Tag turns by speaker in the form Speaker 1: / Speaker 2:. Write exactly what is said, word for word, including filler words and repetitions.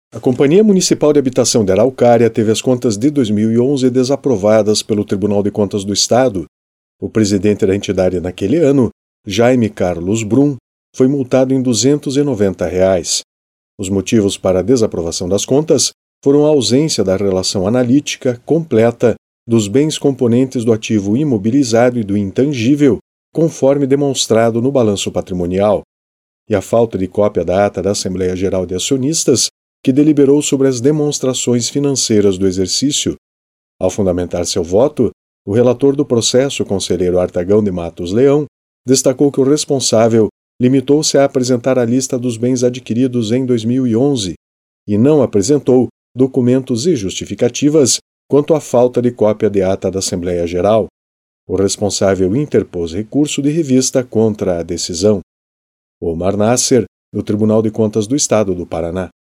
Speaker 1: A Companhia Municipal de Habitação de Araucária teve as contas de dois mil e onze desaprovadas pelo Tribunal de Contas do Estado. O presidente da entidade naquele ano, Jaime Carlos Brum, foi multado em duzentos e noventa reais. Os motivos para a desaprovação das contas foram a ausência da relação analítica completa dos bens componentes do ativo imobilizado e do intangível, conforme demonstrado no balanço patrimonial, e a falta de cópia da ata da Assembleia Geral de Acionistas, que deliberou sobre as demonstrações financeiras do exercício. Ao fundamentar seu voto, o relator do processo, conselheiro Artagão de Matos Leão, destacou que o responsável limitou-se a apresentar a lista dos bens adquiridos em dois mil e onze e não apresentou documentos e justificativas quanto à falta de cópia de ata da Assembleia Geral. O responsável interpôs recurso de revista contra a decisão. Omar Nasser, do Tribunal de Contas do Estado do Paraná.